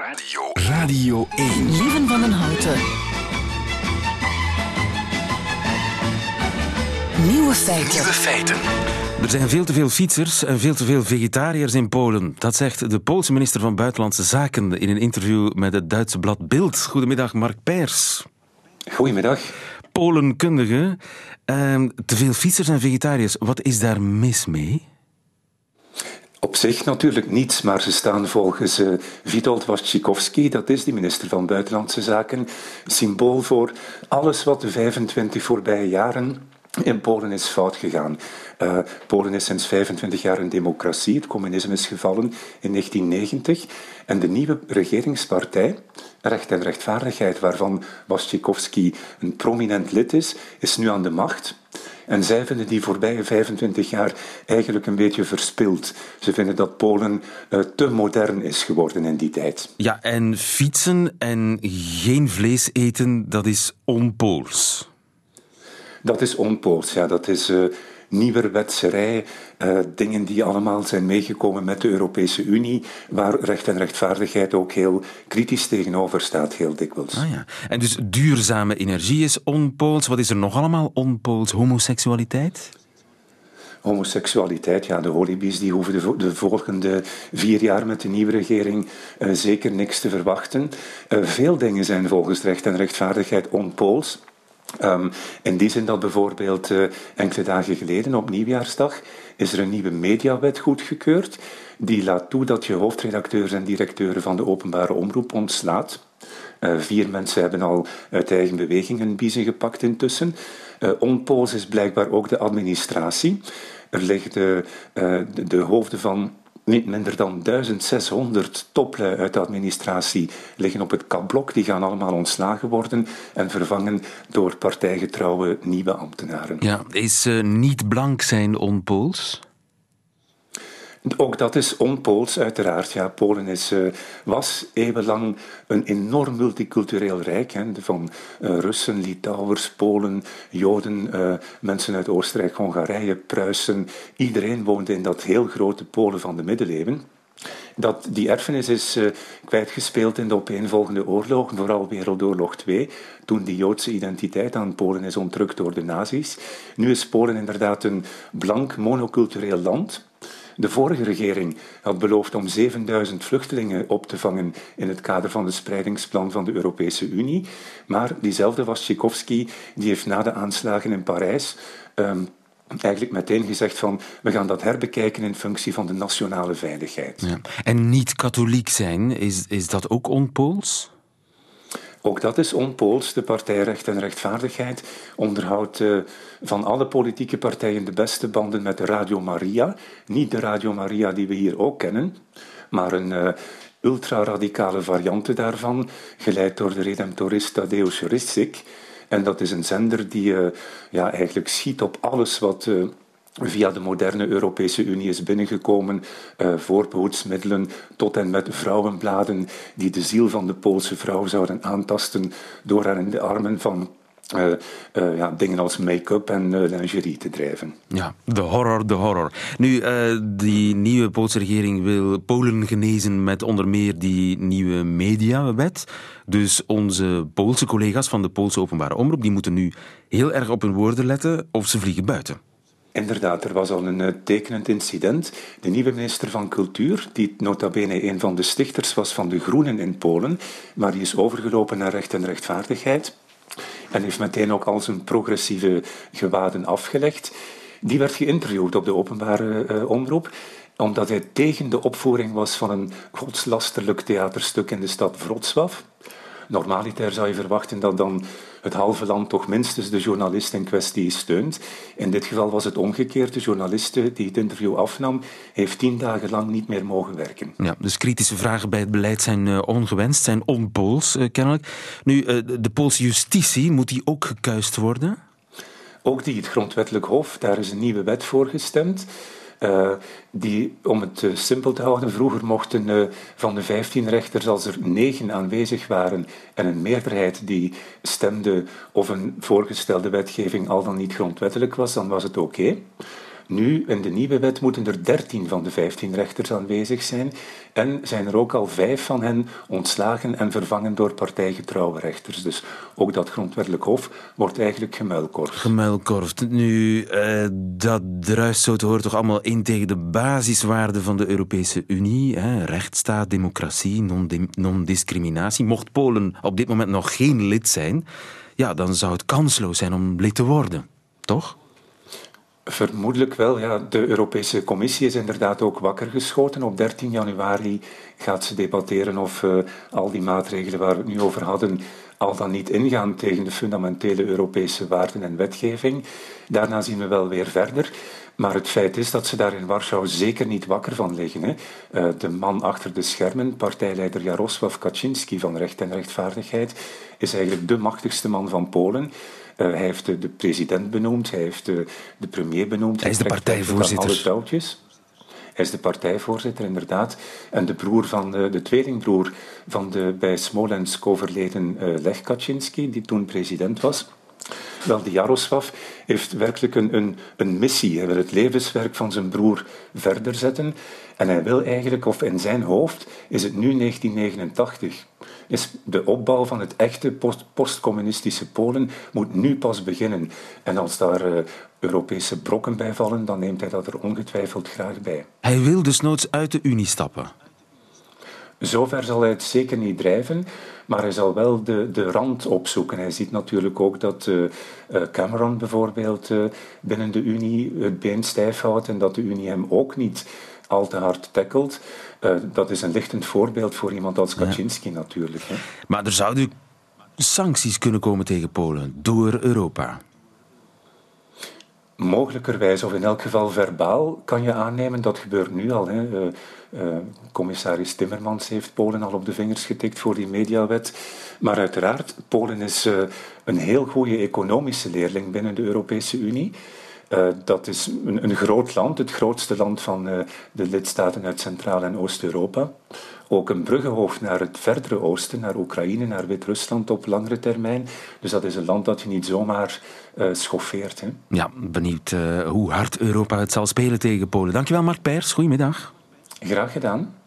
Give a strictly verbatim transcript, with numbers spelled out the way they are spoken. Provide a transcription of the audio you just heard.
Radio, Radio één. Lieven van den Houten. Nieuwe feiten. Nieuwe feiten. Er zijn veel te veel fietsers en veel te veel vegetariërs in Polen. Dat zegt de Poolse minister van Buitenlandse Zaken in een interview met het Duitse blad Bild. Goedemiddag, Mark Peers. Goedemiddag. Polenkundige. Uh, te veel fietsers en vegetariërs. Wat is daar mis mee? Op zich natuurlijk niets, maar ze staan volgens uh, Witold Waszczykowski, dat is de minister van Buitenlandse Zaken, symbool voor alles wat de vijfentwintig voorbije jaren in Polen is fout gegaan. Uh, Polen is sinds vijfentwintig jaar een democratie. Het communisme is gevallen in negentien negentig. En de nieuwe regeringspartij, Recht en Rechtvaardigheid, waarvan Waszczykowski een prominent lid is, is nu aan de macht. En zij vinden die voorbije vijfentwintig jaar eigenlijk een beetje verspild. Ze vinden dat Polen uh, te modern is geworden in die tijd. Ja, en fietsen en geen vlees eten, dat is on-Pools. Dat is on-Pools, ja. Dat is uh, nieuwerwetserij, uh, dingen die allemaal zijn meegekomen met de Europese Unie, waar recht en rechtvaardigheid ook heel kritisch tegenover staat, heel dikwijls. Ah, ja. En dus duurzame energie is on-Pools. Wat is er nog allemaal on-Pools? Homoseksualiteit? Homoseksualiteit, ja, de holibies die hoeven de, vo- de volgende vier jaar met de nieuwe regering uh, zeker niks te verwachten. Uh, veel dingen zijn volgens recht en rechtvaardigheid on-Pools. Um, in die zin dat bijvoorbeeld uh, enkele dagen geleden op Nieuwjaarsdag is er een nieuwe mediawet goedgekeurd die laat toe dat je hoofdredacteurs en directeuren van de openbare omroep ontslaat. Uh, vier mensen hebben al uit eigen beweging een biezen gepakt intussen. Uh, on-Pools is blijkbaar ook de administratie. Er liggen uh, de, de hoofden van niet minder dan duizend zeshonderd toplui uit de administratie liggen op het kapblok. Die gaan allemaal ontslagen worden en vervangen door partijgetrouwe nieuwe ambtenaren. Ja, is uh, niet blank zijn on-Pools? Ook dat is on-Pools, uiteraard. Ja, Polen is, uh, was eeuwenlang een enorm multicultureel rijk. Hè, van uh, Russen, Litouwers, Polen, Joden, uh, mensen uit Oostenrijk, Hongarije, Pruisen. Iedereen woonde in dat heel grote Polen van de middeleeuwen. Dat, die erfenis is uh, kwijtgespeeld in de opeenvolgende oorlogen, vooral Wereldoorlog twee, toen die Joodse identiteit aan Polen is ontrukt door de nazi's. Nu is Polen inderdaad een blank monocultureel land. De vorige regering had beloofd om zevenduizend vluchtelingen op te vangen in het kader van het spreidingsplan van de Europese Unie. Maar diezelfde Waszczykowski die heeft na de aanslagen in Parijs um, eigenlijk meteen gezegd van we gaan dat herbekijken in functie van de nationale veiligheid. Ja. En niet katholiek zijn, is, is dat ook on-Pools? Ook dat is on-Pools. De partij Recht en Rechtvaardigheid onderhoudt uh, van alle politieke partijen de beste banden met de Radio Maria. Niet de Radio Maria die we hier ook kennen, maar een uh, ultraradicale variante daarvan, geleid door de redemptorist Tadeusz Rysik. En dat is een zender die uh, ja, eigenlijk schiet op alles wat Uh, via de moderne Europese Unie is binnengekomen, uh, voorbehoedsmiddelen tot en met vrouwenbladen die de ziel van de Poolse vrouw zouden aantasten door haar in de armen van uh, uh, ja, dingen als make-up en uh, lingerie te drijven. Ja, de horror, de horror. Nu, uh, die nieuwe Poolse regering wil Polen genezen met onder meer die nieuwe mediawet. Dus onze Poolse collega's van de Poolse openbare omroep, die moeten nu heel erg op hun woorden letten of ze vliegen buiten. Inderdaad, er was al een uh, tekenend incident. De nieuwe minister van Cultuur, die nota bene een van de stichters was van de Groenen in Polen, maar die is overgelopen naar Recht en Rechtvaardigheid en heeft meteen ook al zijn progressieve gewaden afgelegd. Die werd geïnterviewd op de openbare uh, omroep, omdat hij tegen de opvoering was van een godslasterlijk theaterstuk in de stad Wrocław. Normaliter zou je verwachten dat dan het halve land toch minstens de journalist in kwestie steunt. In dit geval was het omgekeerd. De journaliste die het interview afnam, heeft tien dagen lang niet meer mogen werken. Ja, dus kritische vragen bij het beleid zijn uh, ongewenst, zijn on-Pools uh, kennelijk. Nu, uh, de Poolse justitie, moet die ook gekuist worden? Ook die, het grondwettelijk hof, daar is een nieuwe wet voor gestemd. Uh, die, om het uh, simpel te houden, vroeger mochten uh, van de vijftien rechters, als er negen aanwezig waren en een meerderheid die stemde of een voorgestelde wetgeving al dan niet grondwettelijk was, dan was het oké. Okay. Nu, in de nieuwe wet, moeten er dertien van de vijftien rechters aanwezig zijn en zijn er ook al vijf van hen ontslagen en vervangen door partijgetrouwe rechters. Dus ook dat grondwettelijk hof wordt eigenlijk gemuilkorfd. Gemuilkorfd. Nu, uh, dat druist zo te horen toch allemaal in tegen de basiswaarden van de Europese Unie. Hè? Rechtsstaat, democratie, non-discriminatie. Mocht Polen op dit moment nog geen lid zijn, ja, dan zou het kansloos zijn om lid te worden. Toch? Vermoedelijk wel, ja. De Europese Commissie is inderdaad ook wakker geschoten. Op dertien januari gaat ze debatteren of uh, al die maatregelen waar we het nu over hadden al dan niet ingaan tegen de fundamentele Europese waarden en wetgeving. Daarna zien we wel weer verder. Maar het feit is dat ze daar in Warschau zeker niet wakker van liggen. Hè. Uh, de man achter de schermen, partijleider Jarosław Kaczynski van Recht en Rechtvaardigheid, is eigenlijk de machtigste man van Polen. Uh, hij heeft de, de president benoemd, hij heeft de, de premier benoemd. Hij is de partijvoorzitter. Alle touwtjes. Hij is de partijvoorzitter, inderdaad. En de broer van de, de tweelingbroer van de bij Smolensk overleden uh, Lech Kaczynski, die toen president was. Wel, die Jarosław heeft werkelijk een, een, een missie. Hij wil het levenswerk van zijn broer verder zetten. En hij wil eigenlijk, of in zijn hoofd, is het nu negentien negenentachtig. Is de opbouw van het echte post- postcommunistische Polen moet nu pas beginnen. En als daar uh, Europese brokken bij vallen, dan neemt hij dat er ongetwijfeld graag bij. Hij wil dus noods uit de Unie stappen. Zover zal hij het zeker niet drijven, maar hij zal wel de, de rand opzoeken. Hij ziet natuurlijk ook dat uh, Cameron bijvoorbeeld uh, binnen de Unie het been stijf houdt en dat de Unie hem ook niet al te hard tackelt. Uh, dat is een lichtend voorbeeld voor iemand als Kaczynski ja. natuurlijk. Hè. Maar er zouden sancties kunnen komen tegen Polen door Europa. Mogelijkerwijs, of in elk geval verbaal, kan je aannemen, dat gebeurt nu al. Hè. Uh, uh, commissaris Timmermans heeft Polen al op de vingers getikt voor die mediawet. Maar uiteraard, Polen is uh, een heel goede economische leerling binnen de Europese Unie. Uh, dat is een, een groot land, het grootste land van uh, de lidstaten uit Centraal- en Oost-Europa. Ook een bruggenhoofd naar het verdere oosten, naar Oekraïne, naar Wit-Rusland op langere termijn. Dus dat is een land dat je niet zomaar uh, schoffeert. Hè. Ja, benieuwd uh, hoe hard Europa het zal spelen tegen Polen. Dankjewel, Mark Peers. Goedemiddag. Graag gedaan.